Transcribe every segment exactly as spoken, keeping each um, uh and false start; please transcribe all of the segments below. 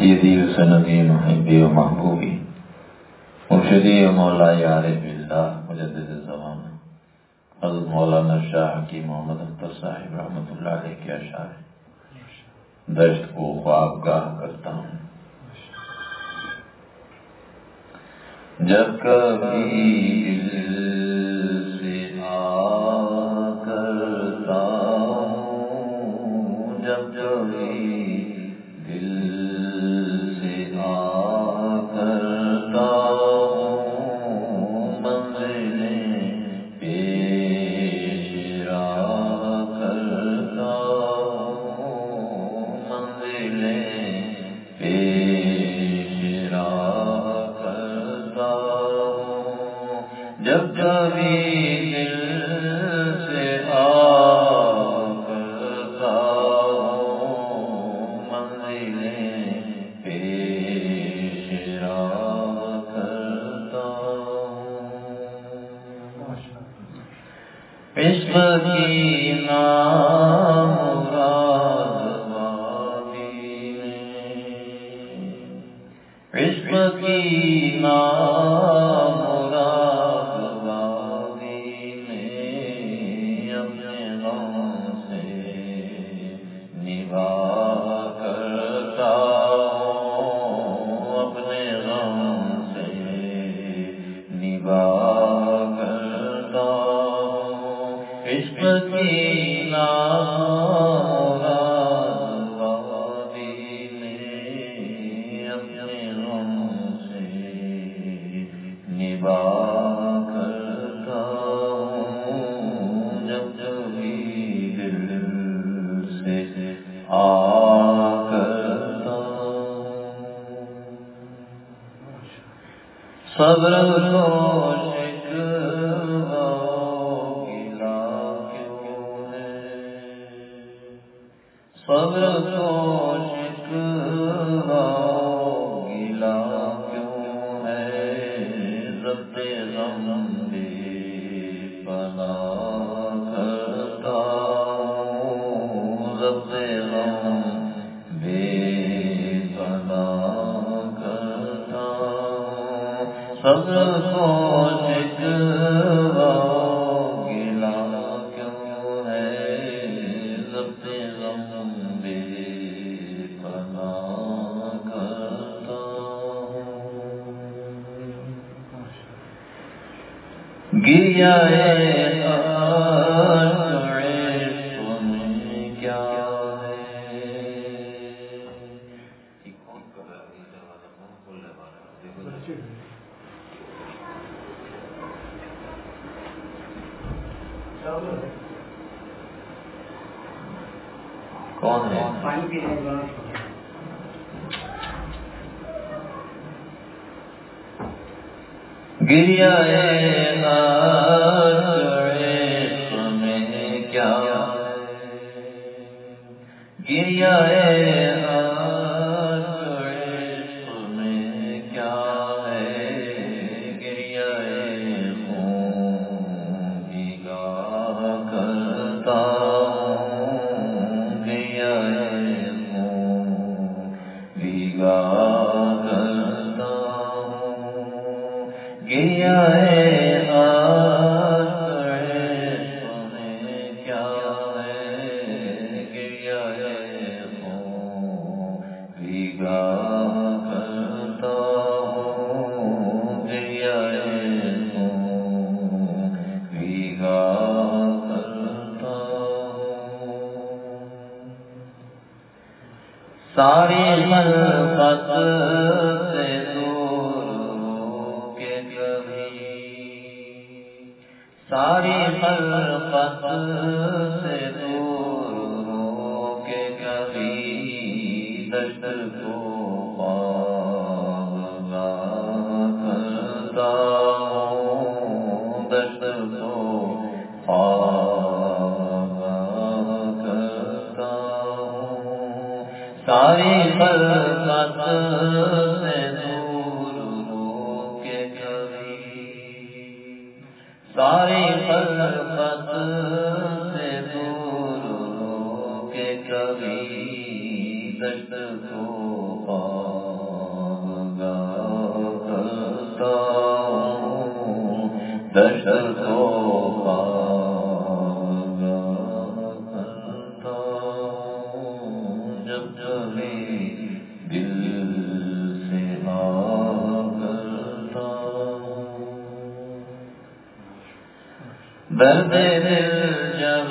سیدی و سندی محبی و محبوبی مرشدی و مولائی عارف باللہ مجدد زمانہ حضرت مولانا شاہ حکیم محمد اختر صاحب رحمۃ اللہ علیہ کے اشعار دشت کو خواب گاہ کرتا ہوں. جب کبھی دل سے آ کرتا ہوں، جب کبھی دل سے آ کرتا ہوں، منزلیں پیش را کرتا ہوں، منزلیں پیش را کرتا ہوں، جب کبھی دل سے آ کرتا ہوں، منزلیں پیش را کرتا ہوں. عشق کی نامراد وادی میں، عشق کی نامراد وادی میں، اپنے غم سے نباہ کرتا ہوں، اپنے غم سے نباہ کرتا ہوں. عشق کی نامراد وادی میں، اپنے غم سے نباہ کرتا ہوں، جب کبھی دل سے آ کرتا ہوں. صبر کو شکوہ گلا کیوں ہے، صبر کو شکوہ گلا کیوں ہے، ضبط غم بے پناہ کرتا ہوں، ضبط غم بے پناہ کرتا ہوں. صبر کو شکوہ گلا کیوں ہے، ضبط غم بے پناہ کرتا ہوں. گریا عشق میں کیا کون ہے؟ گریا عشق میں کیا گریا عشق میں کیا ہے، گریا خون بھیگا کرتا ہوں، گریا خون بھیگا کرتا ہوں. گریا عشق میں کیا ہے، گریا خون بھیگا کرتا ہوں، گریا خون بھیگا کرتا ہوں. ساری خلقت سے دور ہو کے کبھی، ساری خلقت سے دور ہو کے کبھی، دشت کو خواب گاہ کرتا ہوں، دشت کو خواب گاہ کرتا ہوں. ساری خلقت سے دور ہو کے کبھی، ساری خلقت سے دور ہو کے کبھی، دشت کو خواب دشت کو جب چلے دل سے آگرتا درد دل جب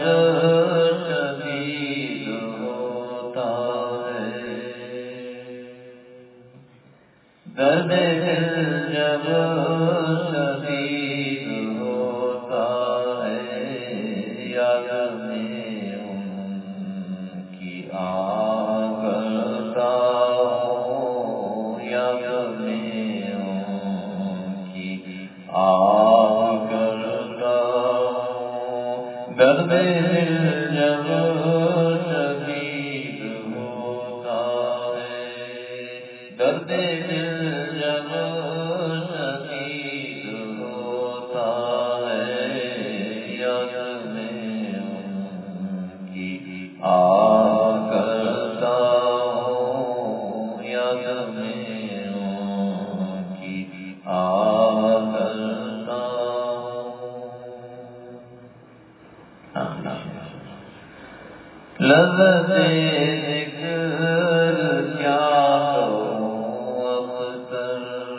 شدید ہوتا ہے درد دل جب شدید ہوتا ہے یاد میں ان کی آگرتا یاد میں ان کی آگرتا درد دل جب شدید ہوتا ہے درد دل جب شدید ہوتا ہے یاد میں ان کی آگرتا یاد میں ان کی آگرتا لذت ذکر کیا ہو اختر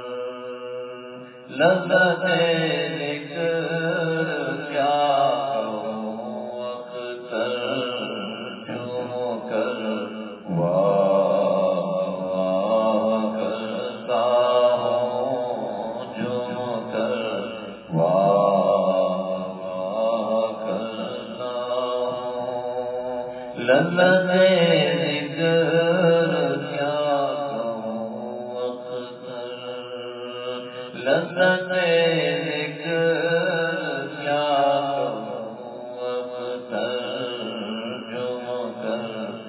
لذت ذکر کیا ہو اختر چوم کر واہ کرتا ہوں چوم کر واہ کرتا ہوں لذت ذکر کیا کہوں اختر لذت ذکر کیا کہوں اختر جم کر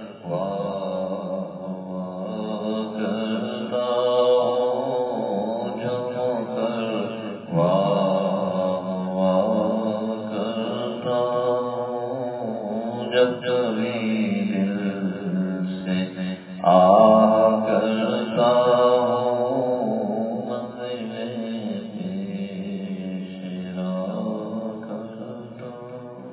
واہ کرتا ہوں جم کر واہ کرتا ہوں جب جبھی دل سے آ کرتا ہوں منزل پیش را کرتا ہوں.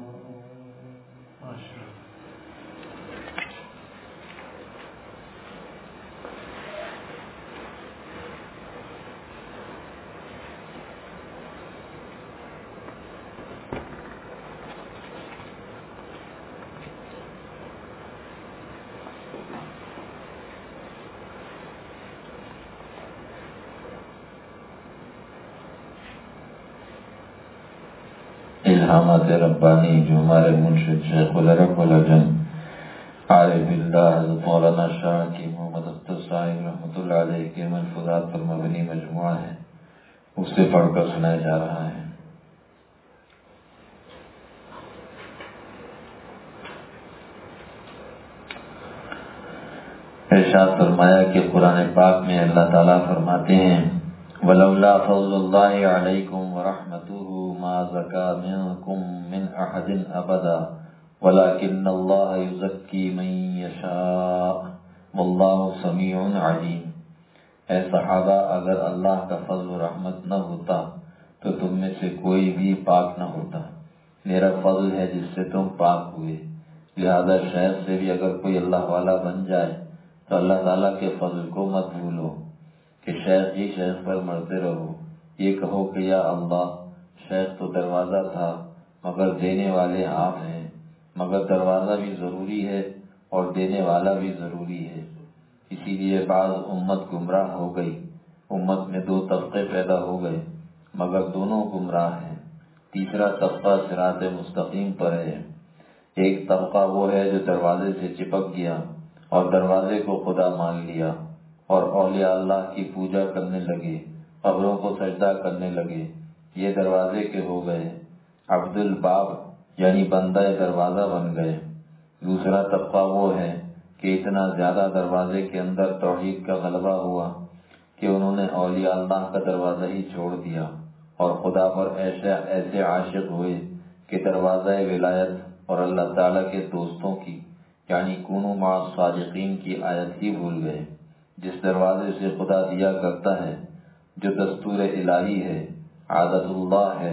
الہامات ربانی جو ہمارے منشد شیخ العرب العجم عارف اللہ حضرت مولانا شاہ کی محمد اختر صاحب رحمۃ اللہ علیہ کے ملفوظات پر مبنی مجموعہ ہے اس سے پڑھ کر سنایا جا رہا ہے. ارشاد فرمایا کہ قرآن پاک میں اللہ تعالیٰ فرماتے ہیں وَلَوْلَا فَضْلُ اللَّهِ عَلَيْكُمْ وَرَحْمَتُهُ مَا زَكَى مِنكُمْ مِنْ أَحَدٍ أَبَدًا وَلَكِنَّ اللَّهَ يُزَكِّي مَن يَشَاءُ وَاللَّهُ سَمِيعٌ عَلِيمٌ. اے صحابہ اگر اللہ کا فضل و رحمت نہ ہوتا تو تم میں سے کوئی بھی پاک نہ ہوتا. میرا فضل ہے جس سے تم پاک ہوئے. لہذا شیخ سے بھی اگر کوئی اللہ والا بن جائے تو اللہ تعالیٰ کے فضل کو مت بھولو کہ شیخ ہی شیخ پر مرتے رہو. یہ کہو کہ یا اللہ شیخ تو دروازہ تھا مگر دینے والے آپ ہیں. مگر دروازہ بھی ضروری ہے اور دینے والا بھی ضروری ہے. اسی لیے بعض امت گمراہ ہو گئی. امت میں دو طبقے پیدا ہو گئے مگر دونوں گمراہ ہیں. تیسرا طبقہ صراط مستقیم پر ہے. ایک طبقہ وہ ہے جو دروازے سے چپک گیا اور دروازے کو خدا مان لیا اور اولیاء اللہ کی پوجا کرنے لگے, قبروں کو سجدہ کرنے لگے. یہ دروازے کے ہو گئے, عبد الباب یعنی بندہ دروازہ بن گئے. دوسرا طبقہ وہ ہے کہ اتنا زیادہ دروازے کے اندر توحید کا غلبہ ہوا کہ انہوں نے اولیاء اللہ کا دروازہ ہی چھوڑ دیا اور خدا پر ایسے ایسے عاشق ہوئے کہ دروازہ ولایت اور اللہ تعالیٰ کے دوستوں کی یعنی کونوا مع الصادقین کی آیت ہی بھول گئے. جس دروازے سے خدا دیا کرتا ہے, جو دستور الہی ہے, عادت اللہ ہے,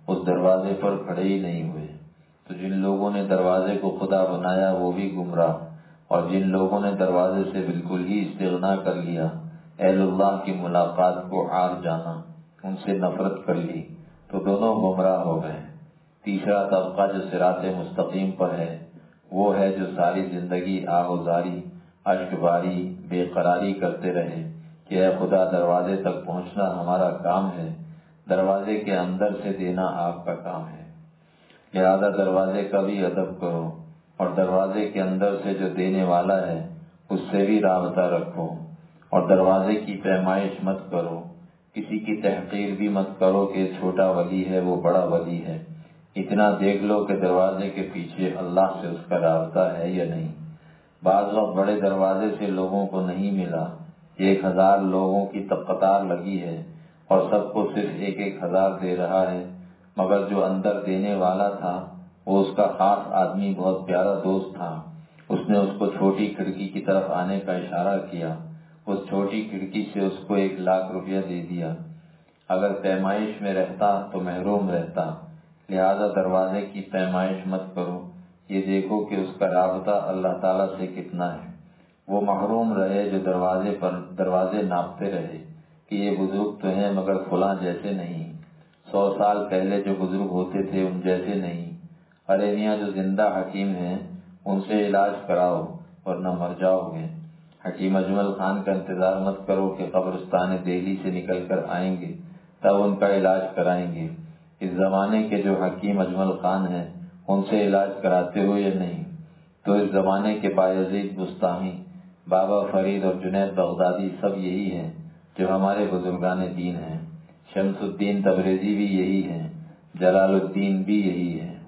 اس دروازے پر کھڑے ہی نہیں ہوئے۔ تو جن لوگوں نے دروازے کو خدا بنایا وہ بھی گمراہ، اور جن لوگوں نے دروازے سے بالکل ہی استغنا کر لیا، اہل اللہ کی ملاقات کو عار جانا، ان سے نفرت کر لی، تو دونوں گمراہ ہو گئے۔ تیسرا طبقہ جو صراط مستقیم پر ہے وہ ہے جو ساری زندگی آہوزاری، اشک باری، بے قراری کرتے رہے کہ اے خدا دروازے تک پہنچنا ہمارا کام ہے، دروازے کے اندر سے دینا آپ کا کام ہے، لہذا دروازے کا بھی ادب کرو، اور دروازے کے اندر سے جو دینے والا ہے اس سے بھی رابطہ رکھو، اور دروازے کی پیمائش مت کرو، کسی کی تحقیر بھی مت کرو کہ چھوٹا ولی ہے وہ بڑا ولی ہے، اتنا دیکھ لو کہ دروازے کے پیچھے اللہ سے اس کا رابطہ ہے یا نہیں۔ بعض وقت بڑے دروازے سے لوگوں کو نہیں ملا، ایک ہزار لوگوں کی قطار لگی ہے اور سب کو صرف ایک ایک ہزار دے رہا ہے، مگر جو اندر دینے والا تھا وہ اس کا خاص آدمی، بہت پیارا دوست تھا، اس نے اس کو چھوٹی کھڑکی کی طرف آنے کا اشارہ کیا، اس چھوٹی کھڑکی سے اس کو ایک لاکھ روپیہ دے دیا۔ اگر پیمائش میں رہتا تو محروم رہتا، لہذا دروازے کی پیمائش مت کرو، یہ دیکھو کہ اس کا رابطہ اللہ تعالیٰ سے کتنا ہے۔ وہ محروم رہے جو دروازے پر دروازے ناپتے رہے کہ یہ بزرگ تو ہیں مگر فلاں جیسے نہیں، سو سال پہلے جو بزرگ ہوتے تھے ان جیسے نہیں، ارے میاں جو زندہ حکیم ہیں ان سے علاج کراؤ ورنہ مر جاؤ گے۔ حکیم اجمل خان کا انتظار مت کرو کہ قبرستان دہلی سے نکل کر آئیں گے تب ان کا علاج کرائیں گے۔ اس زمانے کے جو حکیم اجمل خان ہیں ان سے علاج کراتے ہو یا نہیں؟ تو اس زمانے کے بایزید بستامی، بابا فرید اور جنید بغدادی سب یہی ہیں جو ہمارے بزرگان دین ہیں، شمس الدین تبریزی بھی یہی ہیں، جلال الدین بھی یہی ہے۔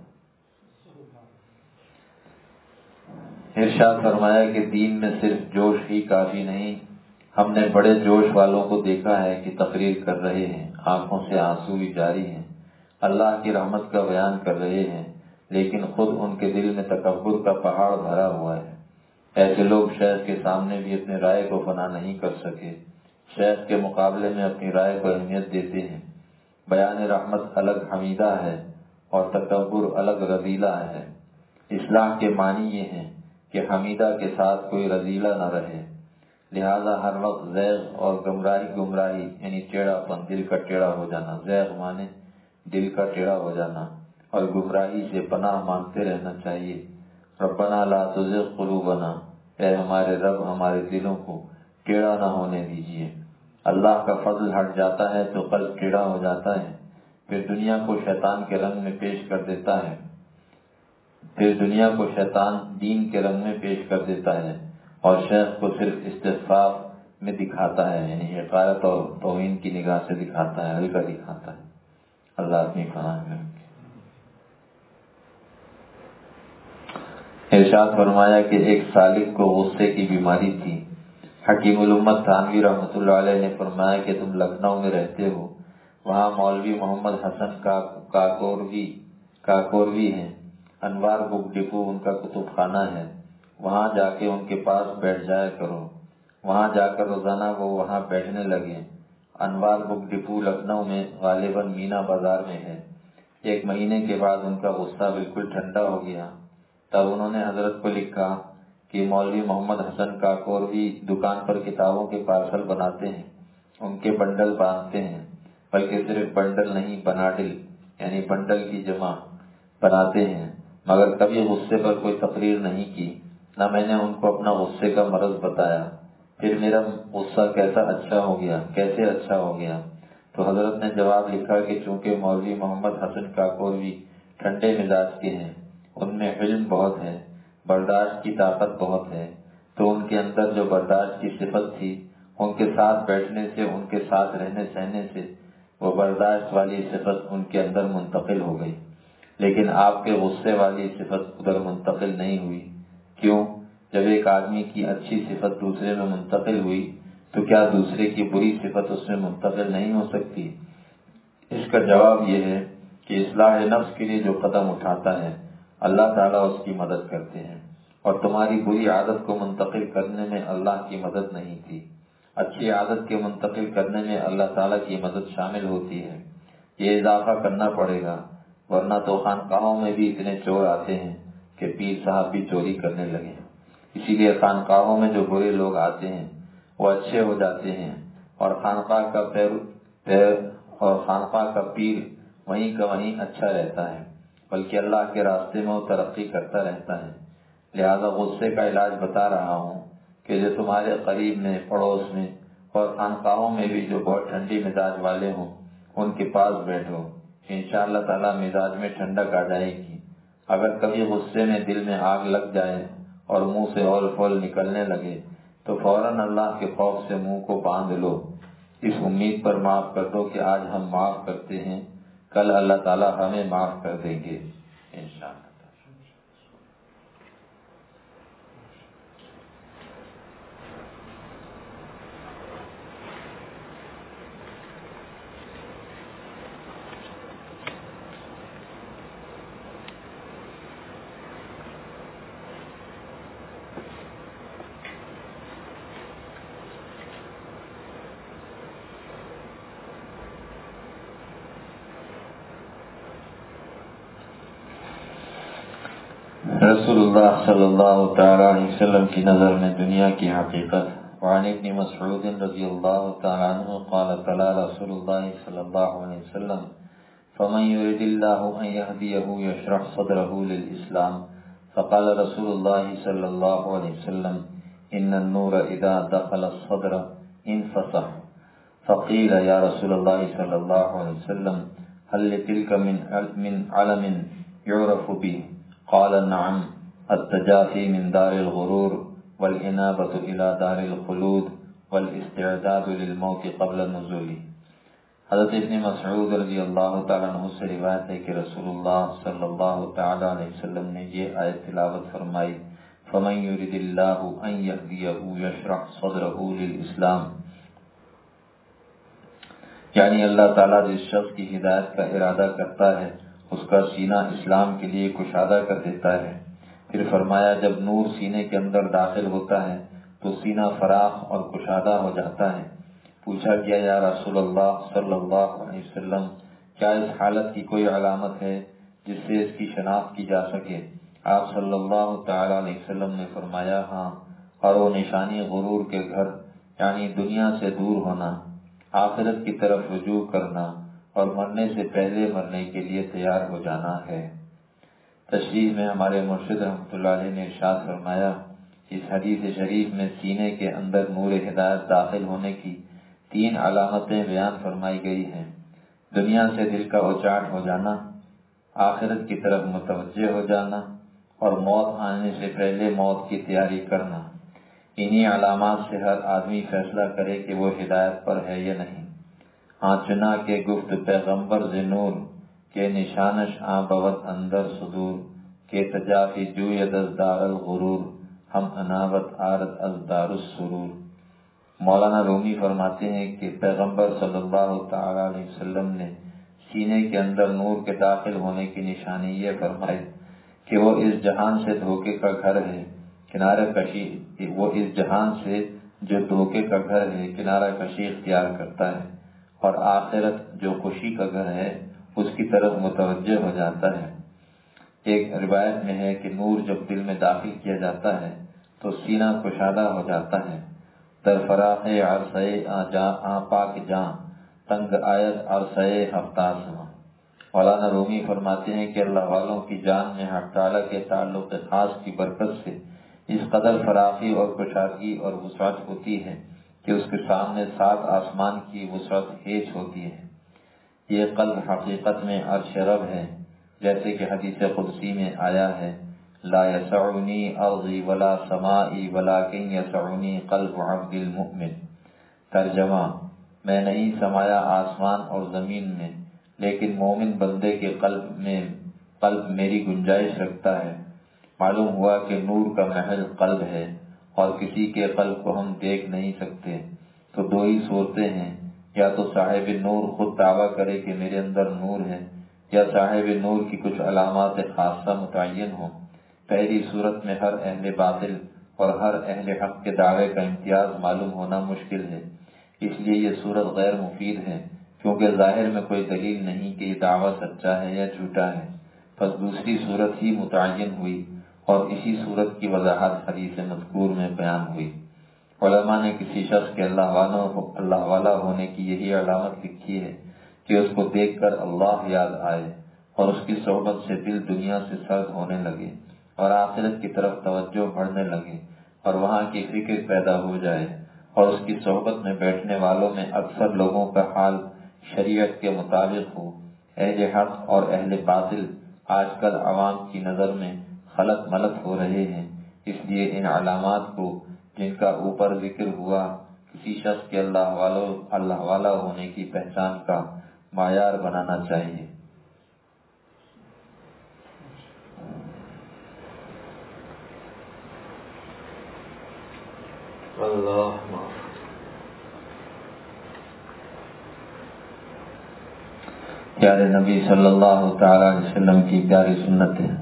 ارشاد فرمایا کہ دین میں صرف جوش ہی کافی نہیں، ہم نے بڑے جوش والوں کو دیکھا ہے کہ تقریر کر رہے ہیں، آنکھوں سے آنسو بھی جاری ہیں، اللہ کی رحمت کا بیان کر رہے ہیں، لیکن خود ان کے دل میں تکبر کا پہاڑ بھرا ہوا ہے۔ ایسے لوگ شیخ کے سامنے بھی اپنے رائے کو فنا نہیں کر سکے، شیخ کے مقابلے میں اپنی رائے کو اہمیت دیتے ہیں۔ بیان رحمت الگ حمیدہ ہے اور تکبر الگ رذیلہ ہے۔ اصلاح کے معنی یہ ہیں کہ حمیدہ کے ساتھ کوئی رذیلہ نہ رہے، لہذا ہر وقت زیغ اور گمراہی گمراہی یعنی ٹیڑھا پن، دل کا ٹیڑھا ہو جانا، زیغ مانے دل کا ٹیڑھا ہو جانا، اور گمراہی سے پناہ مانگتے رہنا چاہیے۔ ربنا لا تزغ قلوبنا، اے ہمارے رب ہمارے دلوں کو ٹیڑھا نہ ہونے دیجیے۔ اللہ کا فضل ہٹ جاتا ہے تو قلب ٹیڑھا ہو جاتا ہے، پھر دنیا کو شیطان کے رنگ میں پیش کر دیتا ہے پھر دنیا کو شیطان دین کے رنگ میں پیش کر دیتا ہے اور شیخ کو صرف استخفاف میں دکھاتا ہے، یعنی حقارت اور توہین کی نگاہ سے دکھاتا ہے، ہلکا دکھاتا ہے۔ اللہ اپنی پناہ میں رکھے۔ ارشاد فرمایا کہ ایک سالک کو غصے کی بیماری تھی۔ حکیم الامت تھانوی رحمۃ اللہ علیہ نے فرمایا کہ تم لکھنؤ میں رہتے ہو، وہاں مولوی محمد حسن کا کاکوروی کاکوروی ہیں، انوار بک ڈپو ان کا کتب خانہ ہے، وہاں جا کے ان کے پاس بیٹھ جایا کرو۔ وہاں جا کر روزانہ وہ وہاں بیٹھنے لگے۔ انوار بک ڈپو لکھنؤ میں غالباً مینا بازار میں ہے۔ ایک مہینے کے بعد ان کا غصہ بالکل ٹھنڈا ہو گیا، تب انہوں نے حضرت کو لکھا کہ مولوی محمد حسن کاکوروی دکان پر کتابوں کے پارسل بناتے ہیں، ان کے بنڈل باندھتے ہیں، بلکہ صرف بنڈل نہیں بناڈل یعنی بنڈل کی جمع بناتے ہیں، مگر کبھی غصے پر کوئی تقریر نہیں کی، نہ میں نے ان کو اپنا غصے کا مرض بتایا۔ پھر میرا غصہ کیسا اچھا ہو گیا کیسے اچھا ہو گیا تو حضرت نے جواب لکھا کہ چونکہ مولوی محمد حسن کاکوروی ٹھنڈے مزاج کے ہیں، ان میں حلم بہت ہے، برداشت کی طاقت بہت ہے، تو ان کے اندر جو برداشت کی صفت تھی ان کے ساتھ بیٹھنے سے، ان کے ساتھ رہنے سہنے سے وہ برداشت والی صفت ان کے اندر منتقل ہو گئی، لیکن آپ کے غصے والی صفت ادھر منتقل نہیں ہوئی۔ کیوں؟ جب ایک آدمی کی اچھی صفت دوسرے میں منتقل ہوئی تو کیا دوسرے کی بری صفت اس میں منتقل نہیں ہو سکتی؟ اس کا جواب یہ ہے کہ اصلاح نفس کے لیے جو قدم اٹھاتا ہے اللہ تعالیٰ اس کی مدد کرتے ہیں، اور تمہاری بری عادت کو منتقل کرنے میں اللہ کی مدد نہیں تھی، اچھی عادت کے منتقل کرنے میں اللہ تعالیٰ کی مدد شامل ہوتی ہے۔ یہ اضافہ کرنا پڑے گا، ورنہ تو خانقاہوں میں بھی اتنے چور آتے ہیں کہ پیر صاحب بھی چوری کرنے لگے۔ اسی لیے خانقاہوں میں جو برے لوگ آتے ہیں وہ اچھے ہو جاتے ہیں، اور خانقاہ کا پیر پیر اور خانقاہ کا پیر وہیں کا وہیں اچھا رہتا ہے، بلکہ اللہ کے راستے میں وہ ترقی کرتا رہتا ہے۔ لہذا غصے کا علاج بتا رہا ہوں کہ جو تمہارے قریب میں، پڑوس میں اور خانقاہوں میں بھی جو بہت ٹھنڈی مزاج والے ہوں ان کے پاس بیٹھو، انشاءاللہ تعالی مزاج میں ٹھنڈک آ جائے گی۔ اگر کبھی غصے میں دل میں آگ لگ جائے اور منہ سے ہول پھول نکلنے لگے تو فوراً اللہ کے خوف سے منہ کو باندھ لو، اس امید پر معاف کر دو کہ آج ہم معاف کرتے ہیں، کل اللہ تعالی ہمیں معاف کر دیں گے انشاءاللہ۔ رسول اللہ صلی اللہ تعالی علیہ وسلم کی نظر میں دنیا کی حقیقت۔ وعن ابن مسعود رضی اللہ تعالی عنہ قال قال رسول اللہ صلی اللہ علیہ وسلم فمن يرد الله ان يهديه يشرح صدره للاسلام فقال رسول الله صلی اللہ علیہ وسلم ان النور اذا دخل الصدر انفسح فقيل يا رسول الله صلی اللہ علیہ وسلم هل لتلك من من علم يعرف به قال نعم التجافي من دار الغرور والإنابة إلى دار الخلود والاستعداد للموت قبل نزوله۔ حضرت ابن مسعود رضی اللہ تعالیٰ عنہ سے روایت ہے کہ رسول اللہ صلی اللہ تعالیٰ علیہ وسلم نے یہ آیت تلاوت فرمائی، فَمَن يُرِدِ اللَّهُ أَن يَهْدِيَهُ يَشْرَحْ صَدْرَهُ لِلْإِسْلَامِ، یعنی اللہ تعالیٰ جس شخص کی ہدایت کا ارادہ کرتا ہے اس کا سینہ اسلام کے لیے کشادہ کر دیتا ہے۔ پھر فرمایا جب نور سینے کے اندر داخل ہوتا ہے تو سینہ فراخ اور کشادہ ہو جاتا ہے۔ پوچھا گیا یا رسول اللہ صلی اللہ علیہ وسلم کیا اس حالت کی کوئی علامت ہے جس سے اس کی شناخت کی جا سکے؟ آپ صلی اللہ تعالی علیہ وسلم نے فرمایا ہاں، اور وہ نشانی غرور کے گھر یعنی دنیا سے دور ہونا، آخرت کی طرف رجوع کرنا اور مرنے سے پہلے مرنے کے لیے تیار ہو جانا ہے۔ تشریح میں ہمارے مرشد رحمۃ اللہ علیہ نے ارشاد فرمایا، اس حدیث شریف میں سینے کے اندر نور ہدایت داخل ہونے کی تین علامتیں بیان فرمائی گئی ہیں۔ دنیا سے دل کا اچاٹ ہو جانا، آخرت کی طرف متوجہ ہو جانا اور موت آنے سے پہلے موت کی تیاری کرنا۔ انہی علامات سے ہر آدمی فیصلہ کرے کہ وہ ہدایت پر ہے یا نہیں۔ ہاں چنا کے گفت پیغمبر ز نور کے نشانش آ بوت اندر صدور کے تجافی جوید از دار الغرور ہم انابت آرد از دار السرور۔ مولانا رومی فرماتے ہیں کہ پیغمبر صلی اللہ تعالی علیہ وسلم نے سینے کے اندر نور کے داخل ہونے کی نشانی یہ فرمائی کہ وہ اس جہان سے دھوکے کا گھر ہے کنارہ کشی وہ اس جہان سے جو دھوکے کا گھر ہے کنارہ کشی اختیار کرتا ہے، اور آخرت جو خوشی کا گھر ہے اس کی طرف متوجہ ہو جاتا ہے۔ ایک روایت میں ہے کہ نور جب دل میں داخل کیا جاتا ہے تو سینہ کشادہ ہو جاتا ہے۔ در فراق عرصے آ پاک جاں تنگ آیت عرصے ہفتہ سما۔ مولانا رومی فرماتے ہیں کہ اللہ والوں کی جان میں حق تعالیٰ کے تعلق خاص کی برکت سے اس قدر فراخی اور کشادگی اور وسعت ہوتی ہے کہ اس کے سامنے سات آسمان کی وسعت ہیچ ہوتی ہے۔ یہ قلب حقیقت میں عرش رب ہے، جیسے کہ حدیث قدسی میں آیا ہے لا یسعنی ارضی ولا سمائی ولکن یسعنی قلب عبد المؤمن۔ ترجمہ، میں نہیں سمایا آسمان اور زمین میں، لیکن مومن بندے کے قلب میں قلب میری گنجائش رکھتا ہے۔ معلوم ہوا کہ نور کا محل قلب ہے، اور کسی کے قلب کو ہم دیکھ نہیں سکتے، تو دو ہی صورتیں ہیں، یا تو صاحب نور خود دعویٰ کرے کہ میرے اندر نور ہے، یا صاحب نور کی کچھ علامات خاصہ متعین ہوں۔ پہلی صورت میں ہر اہل باطل اور ہر اہل حق کے دعوے کا امتیاز معلوم ہونا مشکل ہے، اس لیے یہ صورت غیر مفید ہے، کیونکہ ظاہر میں کوئی دلیل نہیں کہ یہ دعویٰ سچا ہے یا جھوٹا ہے، پس دوسری صورت ہی متعین ہوئی اور اسی صورت کی وضاحت حدیث مذکور میں بیان ہوئی۔ علماء نے کسی شخص کے اللہ والا اللہ والا ہونے کی یہی علامت لکھی ہے کہ اس کو دیکھ کر اللہ یاد آئے اور اس کی صحبت سے دل دنیا سے سرد ہونے لگے اور آخرت کی طرف توجہ بڑھنے لگے اور وہاں کی فکر پیدا ہو جائے، اور اس کی صحبت میں بیٹھنے والوں میں اکثر لوگوں کا حال شریعت کے مطابق ہو۔ اہل حق اور اہل باطل آج کل عوام کی نظر میں خلط ملط ہو رہے ہیں، اس لیے ان علامات کو جن کا اوپر ذکر ہوا کسی شخص کے اللہ والا اللہ والا ہونے کی پہچان کا معیار بنانا چاہیے۔ اللہ پیارے نبی صلی اللہ تعالی علیہ وسلم کی پیاری سنت ہے،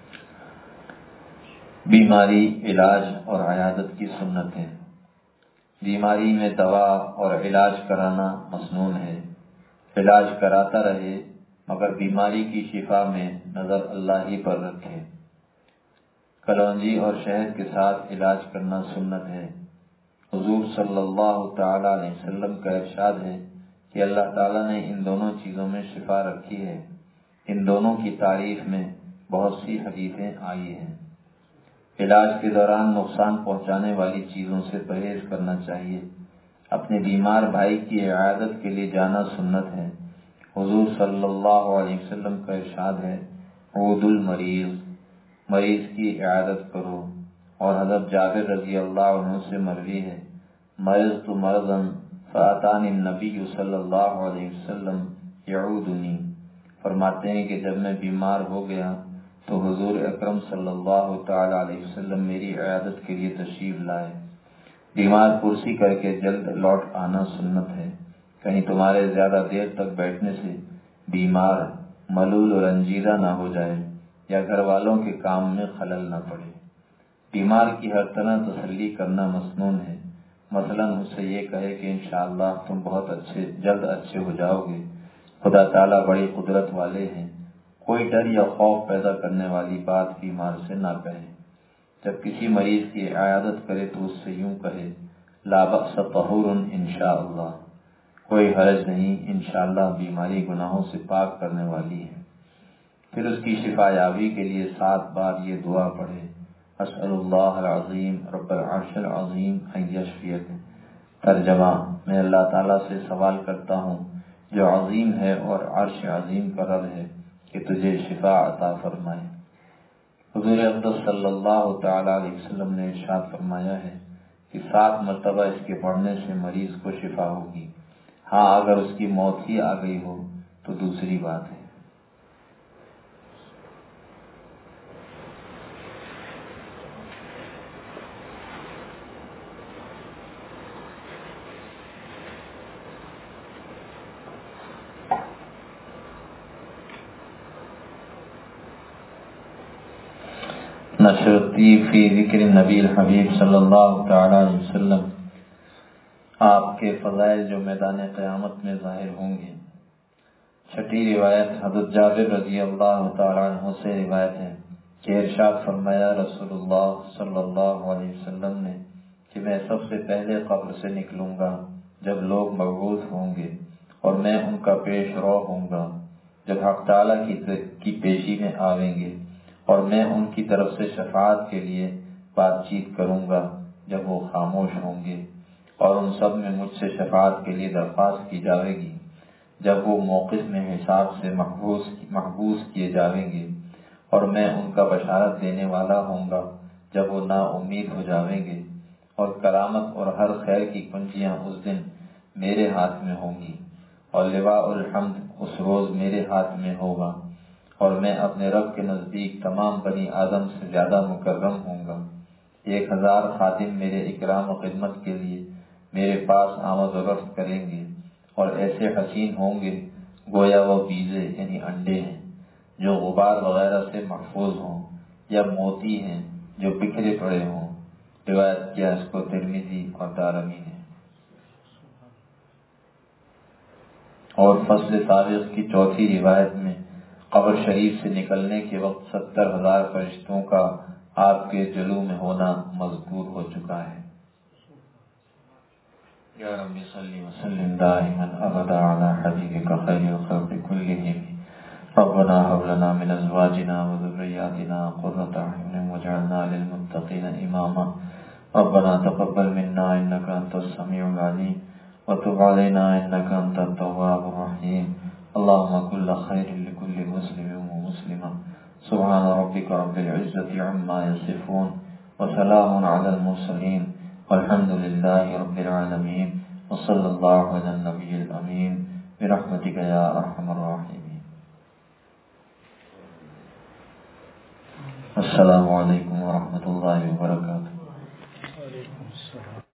بیماری، علاج اور عیادت کی سنت ہے۔ بیماری میں دوا اور علاج کرانا مسنون ہے، علاج کراتا رہے مگر بیماری کی شفا میں نظر اللہ ہی پر رکھے۔ کلونجی اور شہد کے ساتھ علاج کرنا سنت ہے۔ حضور صلی اللہ تعالی علیہ وسلم کا ارشاد ہے کہ اللہ تعالیٰ نے ان دونوں چیزوں میں شفا رکھی ہے۔ ان دونوں کی تعریف میں بہت سی حدیثیں آئی ہیں۔ علاج کے دوران نقصان پہنچانے والی چیزوں سے پرہیز کرنا چاہیے۔ اپنے بیمار بھائی کی عیادت کے لیے جانا سنت ہے۔ حضور صلی اللہ علیہ وسلم کا ارشاد ہے، عود المریض، مریض کی عیادت کرو۔ اور حضرت جابر رضی اللہ عنہ سے مروی ہے، مرضت مرضا فاتانی النبی صلی اللہ علیہ وسلم یعودنی، فرماتے ہیں کہ جب میں بیمار ہو گیا تو حضور اکرم صلی اللہ تعالی علیہ وسلم میری عیادت کے لیے تشریف لائے۔ بیمار کرسی کر کے جلد لوٹ آنا سنت ہے۔ کہیں تمہارے زیادہ دیر تک بیٹھنے سے بیمار ملول و رنجیدہ نہ ہو جائے یا گھر والوں کے کام میں خلل نہ پڑے۔ بیمار کی ہر طرح تسلی کرنا مسنون ہے، مثلاً اس سے یہ کہے کہ انشاءاللہ تم بہت اچھے جلد اچھے ہو جاؤ گے، خدا تعالیٰ بڑی قدرت والے ہیں۔ کوئی ڈر یا خوف پیدا کرنے والی بات بیمار سے نہ کہے۔ جب کسی مریض کی عیادت کرے تو اس سے یوں کہے، لا بأس طہور انشاءاللہ، کوئی حرج نہیں، انشاءاللہ بیماری گناہوں سے پاک کرنے والی ہے۔ پھر اس کی شفا یابی کے لیے سات بار یہ دعا پڑھے، اسأل اللہ العظیم رب العرش العظیم ان یشفیک۔ ترجمہ، میں اللہ تعالیٰ سے سوال کرتا ہوں جو عظیم ہے اور عرش عظیم کا رب ہے کہ تجھے شفا عطا فرمائے۔ حضور اقدس صلی اللہ تعالی علیہ وسلم نے ارشاد فرمایا ہے کہ سات مرتبہ اس کے پڑھنے سے مریض کو شفا ہوگی۔ ہاں اگر اس کی موت ہی آ گئی ہو تو دوسری بات ہے۔ نشرتی فی ذکر نبی الحبیب صلی اللہ تعالی علیہ وسلم، آپ کے فضائل جو میدان قیامت میں ظاہر ہوں گے۔ چھٹی روایت حضرت جابر رضی اللہ تعالی عنہ سے روایت ہے کہ ارشاد فرمایا رسول اللہ صلی اللہ علیہ وسلم نے کہ میں سب سے پہلے قبر سے نکلوں گا جب لوگ مبعوث ہوں گے، اور میں ان کا پیش رو ہوں گا جب حق تعالیٰ کی پیشی میں آویں گے، اور میں ان کی طرف سے شفاعت کے لیے بات چیت کروں گا جب وہ خاموش ہوں گے، اور ان سب میں مجھ سے شفاعت کے لیے درخواست کی جاوے گی جب وہ موقف میں حساب سے محبوس محبوس کیے جاویں گے، اور میں ان کا بشارت دینے والا ہوں گا جب وہ نا امید ہو جاویں گے، اور کرامت اور ہر خیر کی کنجیاں اس دن میرے ہاتھ میں ہوں گی، اور لواء الحمد اس روز میرے ہاتھ میں ہوگا، اور میں اپنے رب کے نزدیک تمام بنی آدم سے زیادہ مکرم ہوں گا۔ ایک ہزار خادم میرے اکرام و خدمت کے لیے میرے پاس آمد و رفت کریں گے، اور ایسے حسین ہوں گے گویا وہ بیزے یعنی انڈے ہیں جو غبار وغیرہ سے محفوظ ہوں، یا موتی ہیں جو بکھرے پڑے ہوں۔ روایت کیا اس کو ترمذی اور دارمی نے۔ اور فصل تاریخ کی چوتھی روایت میں قبر شریف سے نکلنے کے وقت ستر ہزار فرشتوں کا آپ کے جلو میں ہونا مذکور ہو چکا ہے۔ یا رب صلی وسلم دائما ابدا علی حبیبک خیر الخلق کلہم ربنا هب لنا من ازواجنا وذرياتنا قرة اعین واجعلنا للمتقین اماما ربنا تقبل منا انك انت السميع العليم وتب علينا انك انت التواب الرحيم اللهم كل خير لكل مسلم ومسلمة سبحان ربك رب العزة عما يصفون وسلام على المرسلين والحمد لله رب العالمين وصلى الله على النبي الأمين برحمتك يا أرحم الراحمين۔ السلام علیکم ورحمۃ اللہ وبرکاتہ۔